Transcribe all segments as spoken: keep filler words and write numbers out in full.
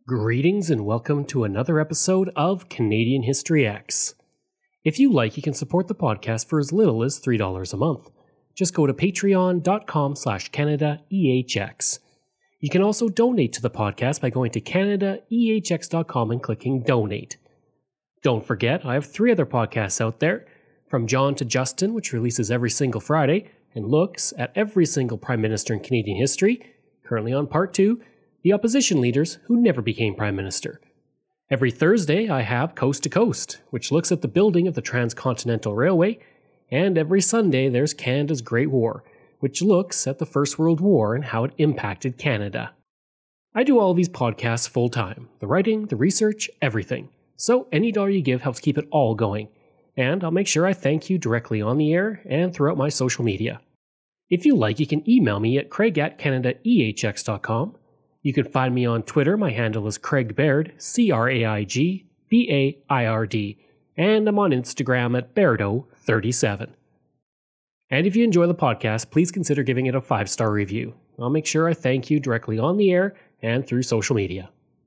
Greetings and welcome to another episode of Canadian History X. If you like, you can support the podcast for as little as three dollars a month. Just go to patreon.com slash CanadaEHX. You can also donate to the podcast by going to Canada E H X dot com and clicking Donate. Don't forget, I have three other podcasts out there, From John to Justin, which releases every single Friday, and looks at every single Prime Minister in Canadian history, currently on part two, the opposition leaders who never became Prime Minister. Every Thursday, I have Coast to Coast, which looks at the building of the Transcontinental Railway, and every Sunday there's Canada's Great War, which looks at the First World War and how it impacted Canada. I do all these podcasts full-time, the writing, the research, everything, so any dollar you give helps keep it all going, and I'll make sure I thank you directly on the air and throughout my social media. If you like, you can email me at craig at canada e h x dot com. You can find me on Twitter. My handle is Craig Baird, C R A I G B A I R D, and I'm on Instagram at Bairdo thirty-seven. And if you enjoy the podcast, please consider giving it a five-star review. I'll make sure I thank you directly on the air and through social media.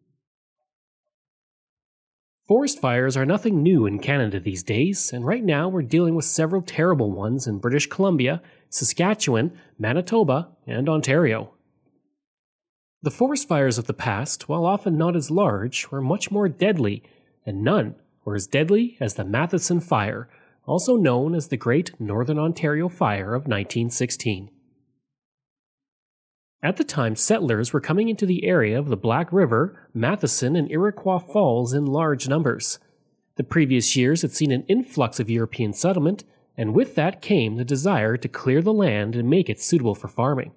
Forest fires are nothing new in Canada these days, and right now we're dealing with several terrible ones in British Columbia, Saskatchewan, Manitoba, and Ontario. The forest fires of the past, while often not as large, were much more deadly, and none were as deadly as the Matheson Fire, also known as the Great Northern Ontario Fire of nineteen sixteen. At the time, settlers were coming into the area of the Black River, Matheson, and Iroquois Falls in large numbers. The previous years had seen an influx of European settlement, and with that came the desire to clear the land and make it suitable for farming.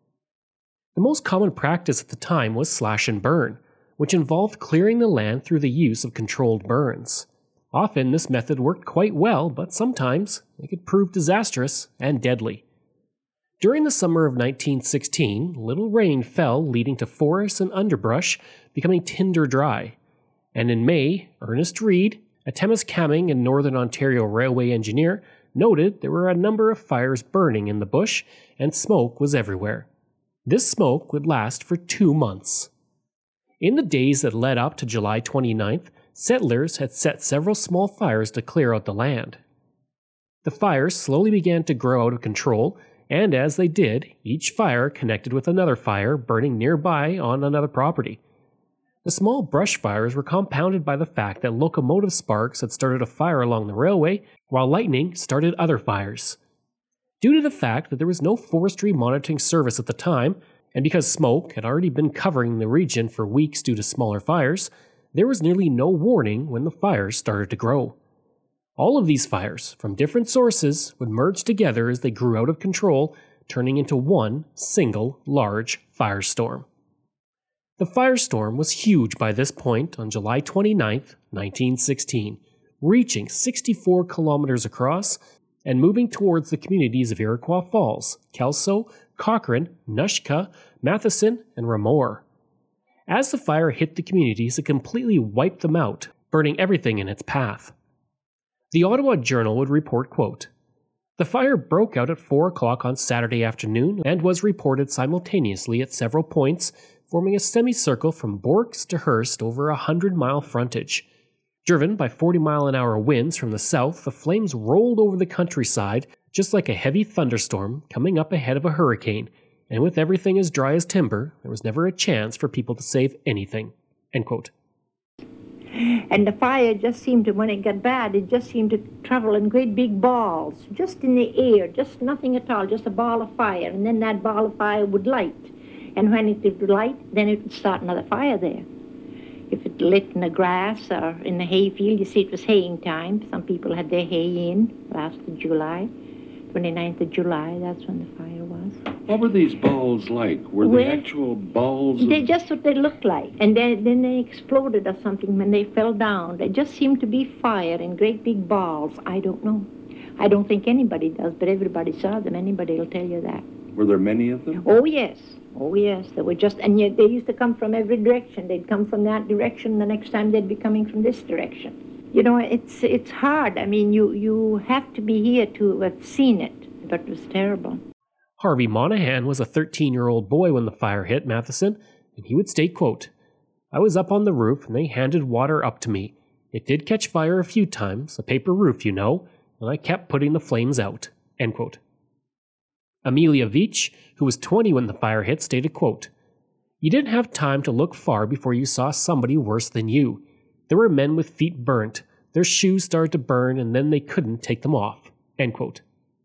The most common practice at the time was slash and burn, which involved clearing the land through the use of controlled burns. Often this method worked quite well, but sometimes it could prove disastrous and deadly. During the summer of nineteen sixteen, little rain fell, leading to forests and underbrush becoming tinder dry. And in May, Ernest Reed, a Temiskaming and Northern Ontario railway engineer, noted there were a number of fires burning in the bush and smoke was everywhere. This smoke would last for two months. In the days that led up to July twenty-ninth, settlers had set several small fires to clear out the land. The fires slowly began to grow out of control, and as they did, each fire connected with another fire burning nearby on another property. The small brush fires were compounded by the fact that locomotive sparks had started a fire along the railway, while lightning started other fires. Due to the fact that there was no forestry monitoring service at the time, and because smoke had already been covering the region for weeks due to smaller fires, there was nearly no warning when the fires started to grow. All of these fires, from different sources, would merge together as they grew out of control, turning into one single large firestorm. The firestorm was huge by this point on July twenty-ninth, nineteen sixteen, reaching sixty-four kilometers across and moving towards the communities of Iroquois Falls, Kelso, Cochrane, Nushka, Matheson, and Ramour. As the fire hit the communities, it completely wiped them out, burning everything in its path. The Ottawa Journal would report, quote, "The fire broke out at four o'clock on Saturday afternoon and was reported simultaneously at several points, forming a semicircle from Borks to Hearst over a hundred-mile frontage. Driven by forty-mile-an-hour winds from the south, the flames rolled over the countryside just like a heavy thunderstorm coming up ahead of a hurricane, and with everything as dry as timber, there was never a chance for people to save anything." End quote. And the fire just seemed to, when it got bad, it just seemed to travel in great big balls, just in the air, just nothing at all, just a ball of fire, and then that ball of fire would light. And when it would light, then it would start another fire there. If it lit in the grass or in the hayfield, you see it was haying time. Some people had their hay in last of July, twenty-ninth of July, that's when the fire was. What were these balls like? Were Well, they actual balls? Of... They just what they looked like. And then, then they exploded or something when they fell down. They just seemed to be fire in great big balls. I don't know. I don't think anybody does, but everybody saw them. Anybody will tell you that. Were there many of them? Oh, yes. Oh, yes, they were just, and yet they used to come from every direction. They'd come from that direction, the next time they'd be coming from this direction. You know, it's it's hard. I mean, you, you have to be here to have seen it, but it was terrible. Harvey Monahan was a thirteen-year-old boy when the fire hit Matheson, and he would state, quote, I was up on the roof and they handed water up to me. It did catch fire a few times, a paper roof, you know, and I kept putting the flames out." End quote. Amelia Veach, who was twenty when the fire hit, stated, quote, "You didn't have time to look far before you saw somebody worse than you. There were men with feet burnt. Their shoes started to burn and then they couldn't take them off." End quote.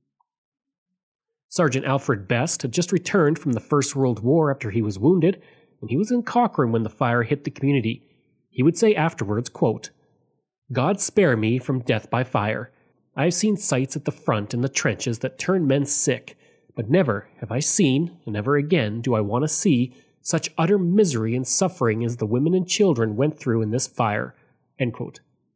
Sergeant Alfred Best had just returned from the First World War after he was wounded, and he was in Cochrane when the fire hit the community. He would say afterwards, quote, "God spare me from death by fire. I have seen sights at the front in the trenches that turn men sick, but never have I seen, and never again do I want to see, such utter misery and suffering as the women and children went through in this fire." End quote.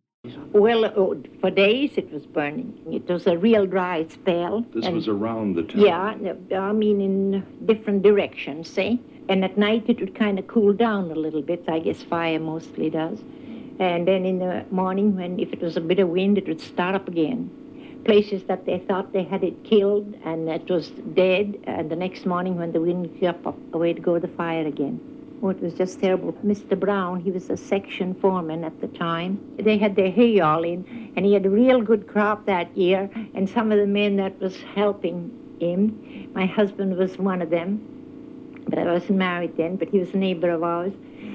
Well, oh, for days it was burning. It was a real dry spell. This and was around the town. Yeah, I mean in different directions, see? And at night it would kind of cool down a little bit. I guess fire mostly does. And then in the morning, when if it was a bit of wind, it would start up again. Places that they thought they had it killed and it was dead, and the next morning when the wind came up, away to go the fire again. Oh, it was just terrible. Mister Brown, he was a section foreman at the time. They had their hay all in, and he had a real good crop that year, and some of the men that was helping him, my husband was one of them, but I wasn't married then, but he was a neighbor of ours.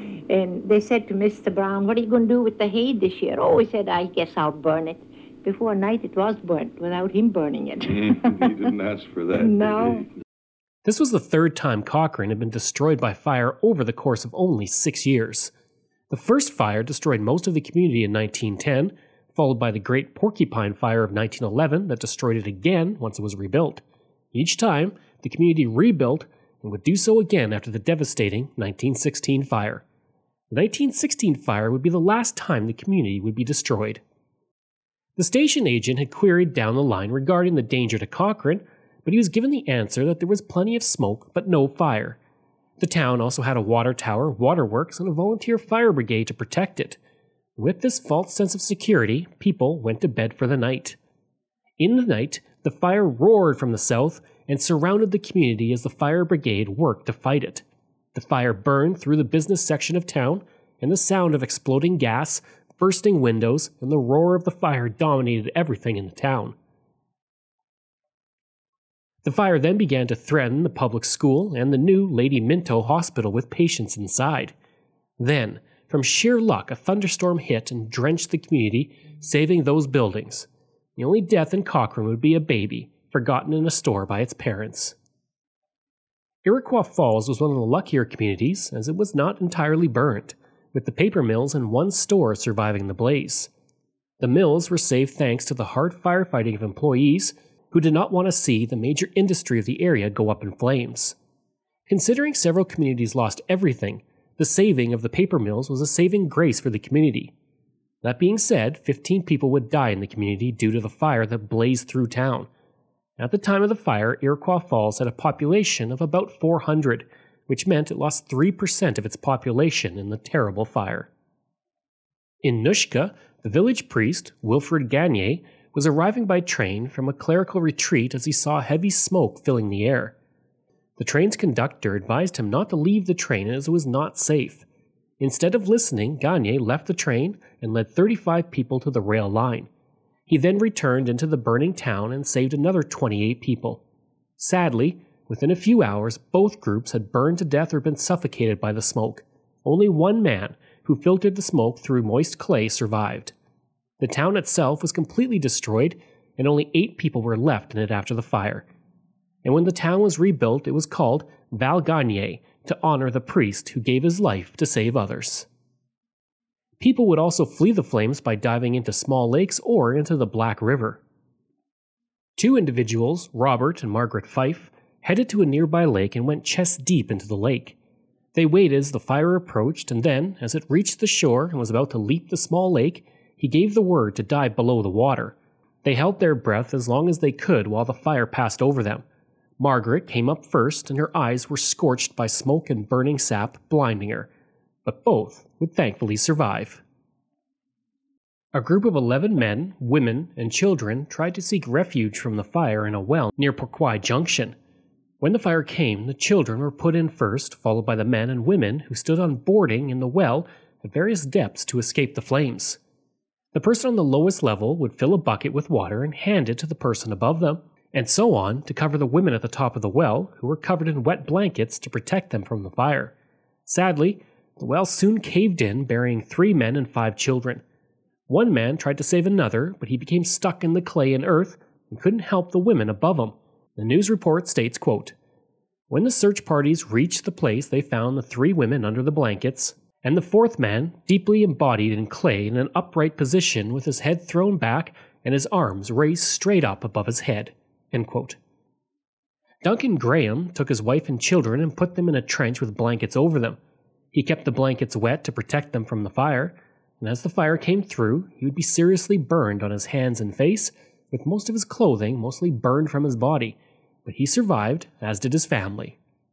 And they said to Mister Brown, "What are you going to do with the hay this year?" "Oh," he said, "I guess I'll burn it." Before night it was burnt without him burning it. He didn't ask for that. No. This was the third time Cochrane had been destroyed by fire over the course of only six years. The first fire destroyed most of the community in nineteen ten, followed by the Great Porcupine Fire of nineteen eleven that destroyed it again once it was rebuilt. Each time, the community rebuilt and would do so again after the devastating nineteen sixteen fire. The nineteen sixteen fire would be the last time the community would be destroyed. The station agent had queried down the line regarding the danger to Cochrane, but he was given the answer that there was plenty of smoke but no fire. The town also had a water tower, waterworks, and a volunteer fire brigade to protect it. With this false sense of security, people went to bed for the night. In the night, the fire roared from the south and surrounded the community as the fire brigade worked to fight it. The fire burned through the business section of town, and the sound of exploding gas, bursting windows, and the roar of the fire dominated everything in the town. The fire then began to threaten the public school and the new Lady Minto Hospital with patients inside. Then, from sheer luck, a thunderstorm hit and drenched the community, saving those buildings. The only death in Cochrane would be a baby, forgotten in a store by its parents. Iroquois Falls was one of the luckier communities, as it was not entirely burnt, with the paper mills and one store surviving the blaze. The mills were saved thanks to the hard firefighting of employees who did not want to see the major industry of the area go up in flames. Considering several communities lost everything, the saving of the paper mills was a saving grace for the community. That being said, fifteen people would die in the community due to the fire that blazed through town. At the time of the fire, Iroquois Falls had a population of about four hundred, which meant it lost three percent of its population in the terrible fire. In Nushka, the village priest, Wilfred Gagne, was arriving by train from a clerical retreat as he saw heavy smoke filling the air. The train's conductor advised him not to leave the train as it was not safe. Instead of listening, Gagne left the train and led thirty-five people to the rail line. He then returned into the burning town and saved another twenty-eight people. Sadly, within a few hours, both groups had burned to death or been suffocated by the smoke. Only one man, who filtered the smoke through moist clay, survived. The town itself was completely destroyed, and only eight people were left in it after the fire. And when the town was rebuilt, it was called Val Gagne to honor the priest who gave his life to save others. People would also flee the flames by diving into small lakes or into the Black River. Two individuals, Robert and Margaret Fife, headed to a nearby lake and went chest deep into the lake. They waited as the fire approached, and then, as it reached the shore and was about to leap the small lake, he gave the word to dive below the water. They held their breath as long as they could while the fire passed over them. Margaret came up first, and her eyes were scorched by smoke and burning sap, blinding her. But both would thankfully survive. A group of eleven men, women, and children tried to seek refuge from the fire in a well near Pourquoi Junction. When the fire came, the children were put in first, followed by the men and women who stood on boarding in the well at various depths to escape the flames. The person on the lowest level would fill a bucket with water and hand it to the person above them, and so on to cover the women at the top of the well, who were covered in wet blankets to protect them from the fire. Sadly, the well soon caved in, burying three men and five children. One man tried to save another, but he became stuck in the clay and earth and couldn't help the women above him. The news report states, quote, "When the search parties reached the place, they found the three women under the blankets, and the fourth man, deeply embodied in clay in an upright position with his head thrown back and his arms raised straight up above his head." End quote. Duncan Graham took his wife and children and put them in a trench with blankets over them. He kept the blankets wet to protect them from the fire, and as the fire came through, he would be seriously burned on his hands and face, with most of his clothing mostly burned from his body, but he survived, as did his family.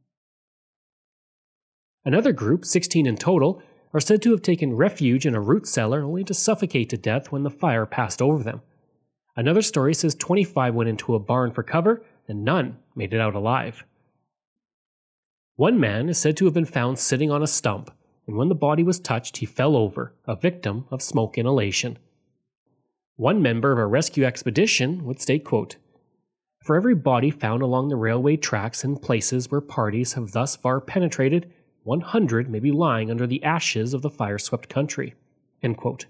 Another group, sixteen in total, are said to have taken refuge in a root cellar only to suffocate to death when the fire passed over them. Another story says twenty-five went into a barn for cover, and none made it out alive. One man is said to have been found sitting on a stump, and when the body was touched, he fell over, a victim of smoke inhalation. One member of a rescue expedition would state, quote, "For every body found along the railway tracks in places where parties have thus far penetrated, one hundred may be lying under the ashes of the fire-swept country." End quote.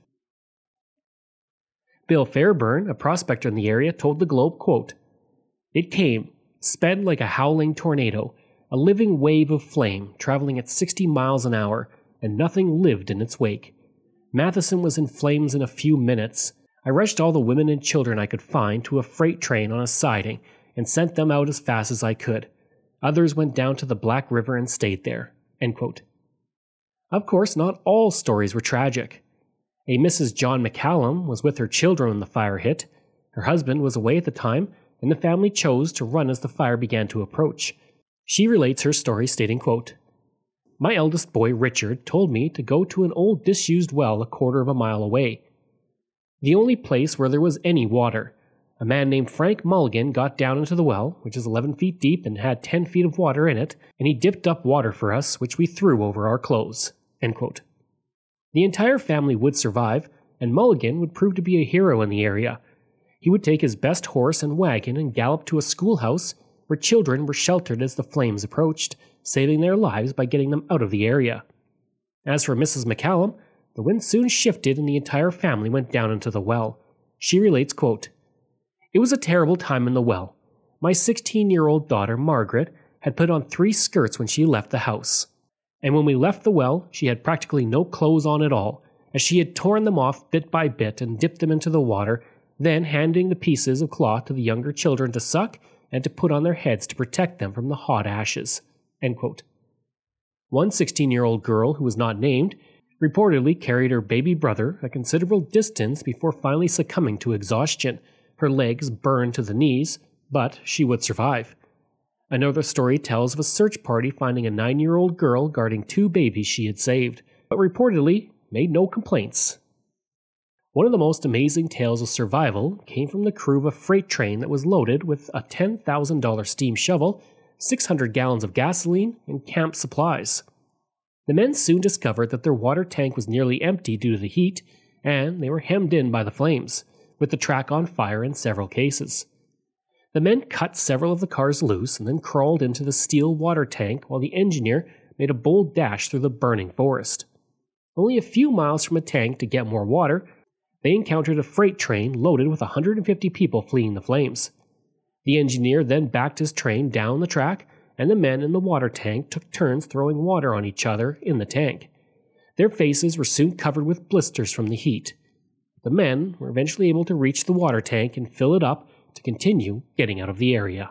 Bill Fairburn, a prospector in the area, told the Globe, quote, "It came, sped like a howling tornado, a living wave of flame, traveling at sixty miles an hour, and nothing lived in its wake. Matheson was in flames in a few minutes. I rushed all the women and children I could find to a freight train on a siding and sent them out as fast as I could. Others went down to the Black River and stayed there." End quote. Of course, not all stories were tragic. A Missus John McCallum was with her children when the fire hit. Her husband was away at the time, and the family chose to run as the fire began to approach. She relates her story stating, quote, "My eldest boy, Richard, told me to go to an old disused well a quarter of a mile away. The only place where there was any water. A man named Frank Mulligan got down into the well, which is eleven feet deep and had ten feet of water in it, and he dipped up water for us, which we threw over our clothes." End quote. The entire family would survive, and Mulligan would prove to be a hero in the area. He would take his best horse and wagon and gallop to a schoolhouse where children were sheltered as the flames approached, saving their lives by getting them out of the area. As for Missus McCallum, the wind soon shifted and the entire family went down into the well. She relates, quote, "It was a terrible time in the well. My sixteen-year-old daughter, Margaret, had put on three skirts when she left the house. And when we left the well, she had practically no clothes on at all, as she had torn them off bit by bit and dipped them into the water, then handing the pieces of cloth to the younger children to suck and to put on their heads to protect them from the hot ashes." End quote. One sixteen-year-old girl, who was not named, reportedly carried her baby brother a considerable distance before finally succumbing to exhaustion, her legs burned to the knees, but she would survive. Another story tells of a search party finding a nine-year-old girl guarding two babies she had saved, but reportedly made no complaints. One of the most amazing tales of survival came from the crew of a freight train that was loaded with a ten thousand dollars steam shovel, six hundred gallons of gasoline, and camp supplies. The men soon discovered that their water tank was nearly empty due to the heat, and they were hemmed in by the flames, with the track on fire in several cases. The men cut several of the cars loose and then crawled into the steel water tank while the engineer made a bold dash through the burning forest. Only a few miles from a tank to get more water, they encountered a freight train loaded with one hundred fifty people fleeing the flames. The engineer then backed his train down the track, and the men in the water tank took turns throwing water on each other in the tank. Their faces were soon covered with blisters from the heat. The men were eventually able to reach the water tank and fill it up to continue getting out of the area.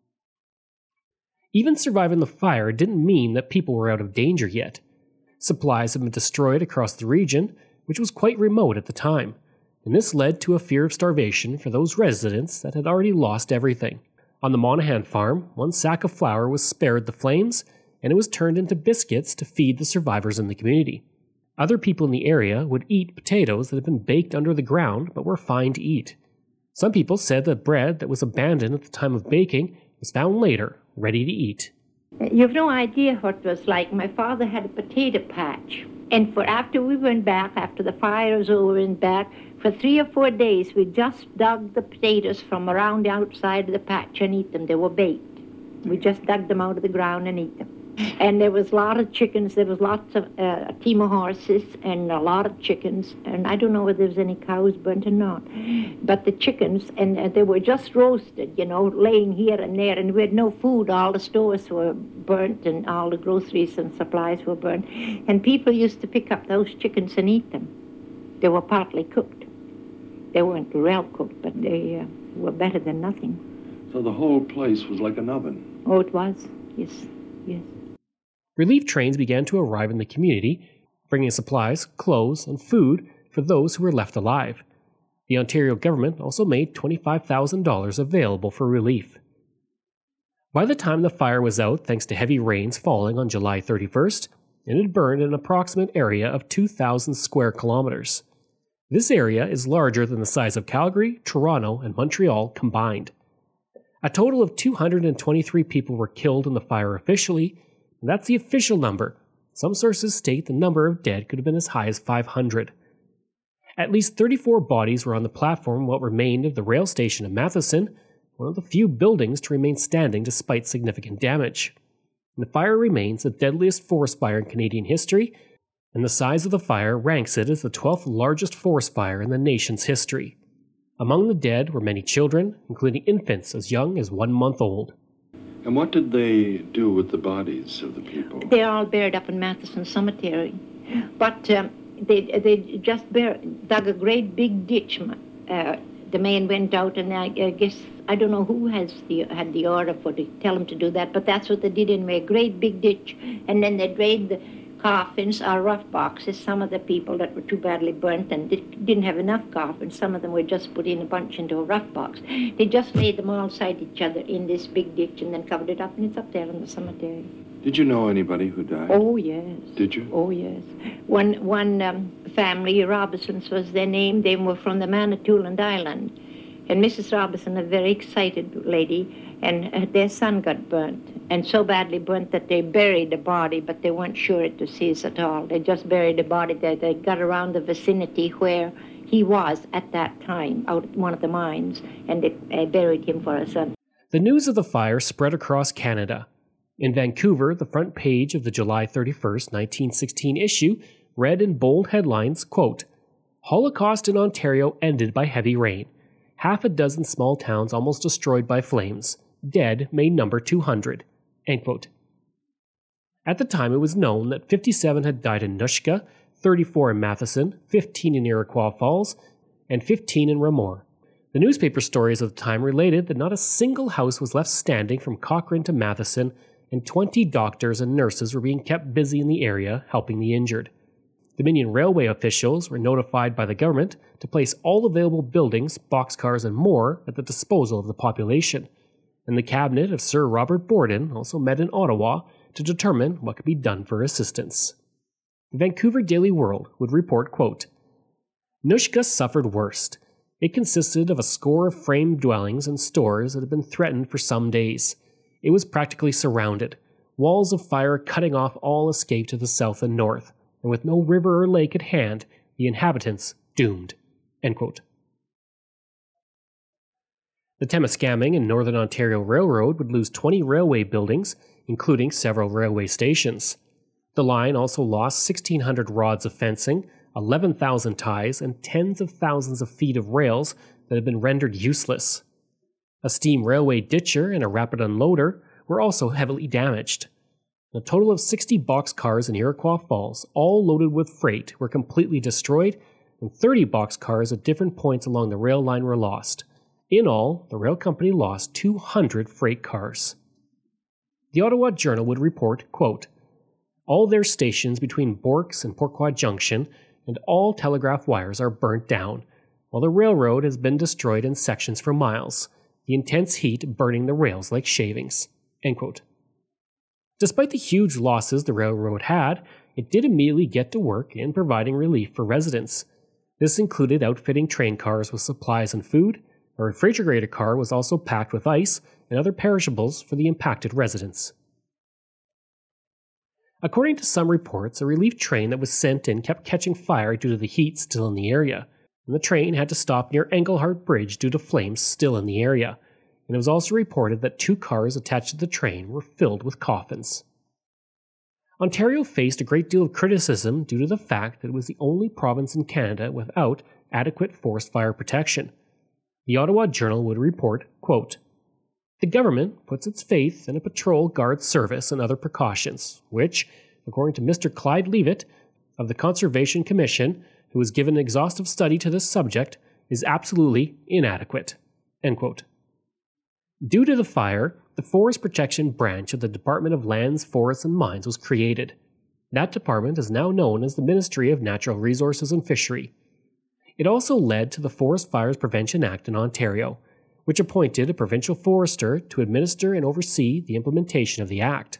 Even surviving the fire didn't mean that people were out of danger yet. Supplies had been destroyed across the region, which was quite remote at the time, and this led to a fear of starvation for those residents that had already lost everything. On the Monaghan farm, one sack of flour was spared the flames, and it was turned into biscuits to feed the survivors in the community. Other people in the area would eat potatoes that had been baked under the ground but were fine to eat. Some people said that bread that was abandoned at the time of baking was found later ready to eat. You've no idea what it was like. My father had a potato patch. And for after we went back, after the fire was over and back, for three or four days, we just dug the potatoes from around the outside of the patch and eat them. They were baked. We just dug them out of the ground and eat them. And there was a lot of chickens. There was lots of uh, a team of horses and a lot of chickens. And I don't know whether there was any cows burnt or not. But the chickens, and uh, they were just roasted, you know, laying here and there. And we had no food. All the stores were burnt and all the groceries and supplies were burnt. And people used to pick up those chickens and eat them. They were partly cooked. They weren't well cooked, but they uh, were better than nothing. So the whole place was like an oven? Oh, it was. Yes, yes. Relief trains began to arrive in the community, bringing supplies, clothes, and food for those who were left alive. The Ontario government also made twenty-five thousand dollars available for relief. By the time the fire was out, thanks to heavy rains falling on July thirty-first, it had burned an approximate area of two thousand square kilometers. This area is larger than the size of Calgary, Toronto, and Montreal combined. A total of two hundred twenty-three people were killed in the fire officially, and that's the official number. Some sources state the number of dead could have been as high as five hundred. At least thirty-four bodies were on the platform what remained of the rail station of Matheson, one of the few buildings to remain standing despite significant damage. And the fire remains the deadliest forest fire in Canadian history, and the size of the fire ranks it as the twelfth largest forest fire in the nation's history. Among the dead were many children, including infants as young as one month old. And what did they do with the bodies of the people? They're all buried up in Matheson Cemetery. But um, they they just bur- dug a great big ditch. Uh, the man went out, and I, I guess, I don't know who has the had the order for to tell him to do that, but that's what they did anyway, a great big ditch. And then they drained the coffins or rough boxes. Some of the people that were too badly burnt and didn't have enough coffins, some of them were just put in a bunch into a rough box. They just laid them all side each other in this big ditch and then covered it up, and it's up there in the cemetery. Did you know anybody who died? Oh, yes. Did you? Oh, yes. One one um, family, Robinsons was their name. They were from the Manitoulin Island. And Missus Robinson, a very excited lady, and uh, their son got burnt, and so badly burnt that they buried the body, but they weren't sure it was his at all. They just buried the body. They, they got around the vicinity where he was at that time, out at one of the mines, and they uh, buried him for a son. The news of the fire spread across Canada. In Vancouver, the front page of the July thirty-first, nineteen sixteen issue read in bold headlines, quote, "Holocaust in Ontario ended by heavy rain. Half a dozen small towns almost destroyed by flames. Dead may number two hundred. End quote. At the time, it was known that fifty-seven had died in Nushka, thirty-four in Matheson, fifteen in Iroquois Falls, and fifteen in Raymore. The newspaper stories of the time related that not a single house was left standing from Cochrane to Matheson, and twenty doctors and nurses were being kept busy in the area helping the injured. Dominion Railway officials were notified by the government to place all available buildings, boxcars, and more at the disposal of the population, and the cabinet of Sir Robert Borden also met in Ottawa to determine what could be done for assistance. The Vancouver Daily World would report, quote, "Nushka suffered worst. It consisted of a score of frame dwellings and stores that had been threatened for some days. It was practically surrounded, walls of fire cutting off all escape to the south and north, and with no river or lake at hand, the inhabitants doomed." End quote. The Temiskaming and Northern Ontario Railroad would lose twenty railway buildings, including several railway stations. The line also lost sixteen hundred rods of fencing, eleven thousand ties, and tens of thousands of feet of rails that had been rendered useless. A steam railway ditcher and a rapid unloader were also heavily damaged. A total of sixty boxcars in Iroquois Falls, all loaded with freight, were completely destroyed, and thirty boxcars at different points along the rail line were lost. In all, the rail company lost two hundred freight cars. The Ottawa Journal would report, quote, "All their stations between Borks and Pourquoi Junction and all telegraph wires are burnt down, while the railroad has been destroyed in sections for miles, the intense heat burning the rails like shavings." End quote. Despite the huge losses the railroad had, it did immediately get to work in providing relief for residents. This included outfitting train cars with supplies and food. A refrigerator car was also packed with ice, and other perishables for the impacted residents. According to some reports, a relief train that was sent in kept catching fire due to the heat still in the area, and the train had to stop near Engelhart Bridge due to flames still in the area, and it was also reported that two cars attached to the train were filled with coffins. Ontario faced a great deal of criticism due to the fact that it was the only province in Canada without adequate forest fire protection. The Ottawa Journal would report, quote, "The government puts its faith in a patrol guard service and other precautions, which, according to Mister Clyde Leavitt of the Conservation Commission, who was given an exhaustive study to this subject, is absolutely inadequate." End quote. Due to the fire, the Forest Protection Branch of the Department of Lands, Forests and Mines was created. That department is now known as the Ministry of Natural Resources and Fishery. It also led to the Forest Fires Prevention Act in Ontario, which appointed a provincial forester to administer and oversee the implementation of the act.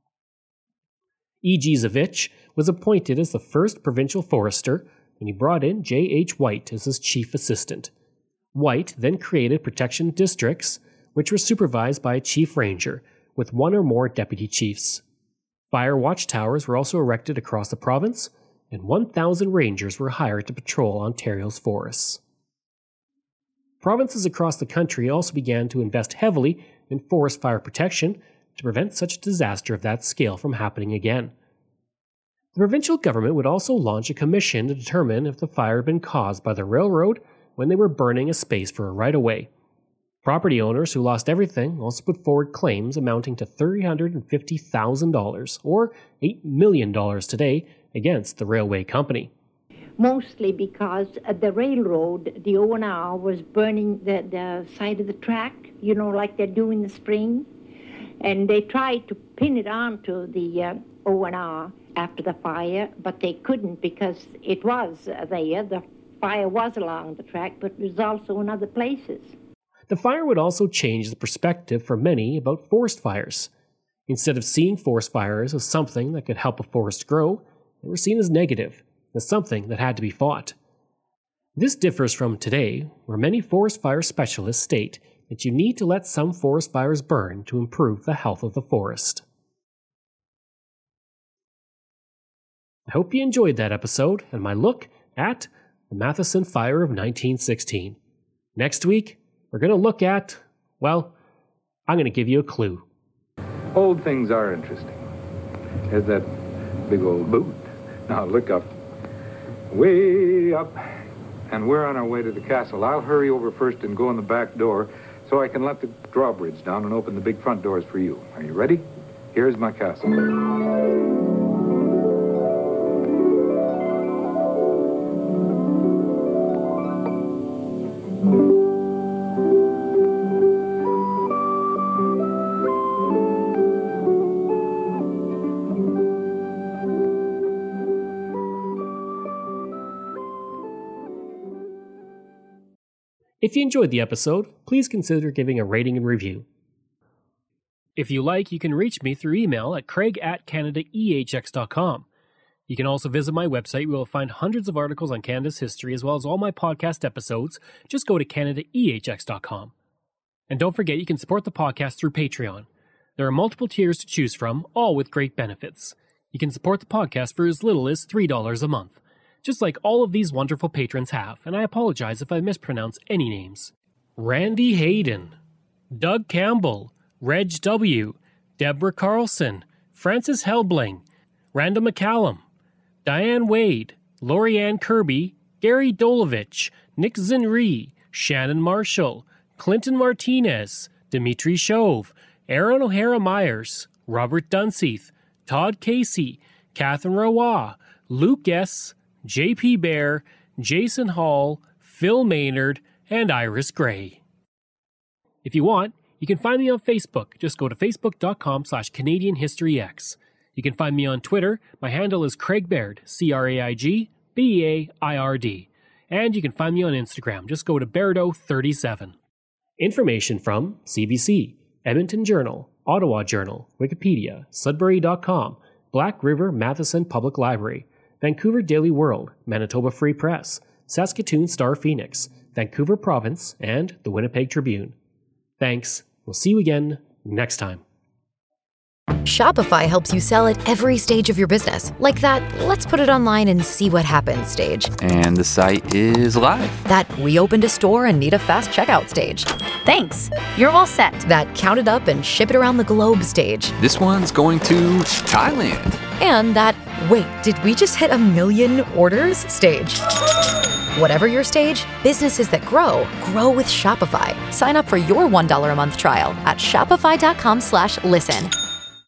E G Zavich was appointed as the first provincial forester, and he brought in J H White as his chief assistant. White then created protection districts, which were supervised by a chief ranger, with one or more deputy chiefs. Fire watchtowers were also erected across the province, and one thousand rangers were hired to patrol Ontario's forests. Provinces across the country also began to invest heavily in forest fire protection to prevent such a disaster of that scale from happening again. The provincial government would also launch a commission to determine if the fire had been caused by the railroad when they were burning a space for a right-of-way. Property owners who lost everything also put forward claims amounting to three hundred fifty thousand dollars, or eight million dollars today, against the railway company. Mostly because uh, the railroad, the O N R, was burning the, the side of the track, you know, like they do in the spring. And they tried to pin it onto the uh, O N R after the fire, but they couldn't because it was uh, there. The fire was along the track, but it was also in other places. The fire would also change the perspective for many about forest fires. Instead of seeing forest fires as something that could help a forest grow, they were seen as negative, as something that had to be fought. This differs from today, where many forest fire specialists state that you need to let some forest fires burn to improve the health of the forest. I hope you enjoyed that episode and my look at the Matheson Fire of nineteen sixteen. Next week, we're going to look at, well, I'm going to give you a clue. Old things are interesting. There's that big old boot. Now look up. Way up. And we're on our way to the castle. I'll hurry over first and go in the back door so I can let the drawbridge down and open the big front doors for you. Are you ready? Here's my castle. If you enjoyed the episode, please consider giving a rating and review. If you like, you can reach me through email at craig at canada e h x dot com. You can also visit my website where you'll find hundreds of articles on Canada's history as well as all my podcast episodes. Just go to canada e h x dot com. And don't forget, you can support the podcast through Patreon. There are multiple tiers to choose from, all with great benefits. You can support the podcast for as little as three dollars a month, just like all of these wonderful patrons have, and I apologize if I mispronounce any names. Randy Hayden, Doug Campbell, Reg W., Deborah Carlson, Francis Helbling, Randall McCallum, Diane Wade, Lorianne Kirby, Gary Dolovich, Nick Zinri, Shannon Marshall, Clinton Martinez, Dimitri Chauve, Aaron O'Hara Myers, Robert Dunseith, Todd Casey, Catherine Roy, Luke S., J P Bear, Jason Hall, Phil Maynard, and Iris Gray. If you want, you can find me on Facebook. Just go to facebook.com slash Canadian History X. You can find me on Twitter. My handle is Craig Baird, C R A I G B E A I R D. And you can find me on Instagram. Just go to Bairdo thirty-seven. Information from C B C, Edmonton Journal, Ottawa Journal, Wikipedia, Sudbury dot com, Black River Matheson Public Library, Vancouver Daily World, Manitoba Free Press, Saskatoon Star Phoenix, Vancouver Province, and the Winnipeg Tribune. Thanks, We'll see you again next time. Shopify helps you sell at every stage of your business. Like that, let's put it online and see what happens stage. And the site is live. That we opened a store and need a fast checkout stage. Thanks. You're all set. That count it up and ship it around the globe stage. This one's going to Thailand. And that, wait, did we just hit a million orders stage? Whatever your stage, businesses that grow, grow with Shopify. Sign up for your one dollar a month trial at shopify.com slash listen.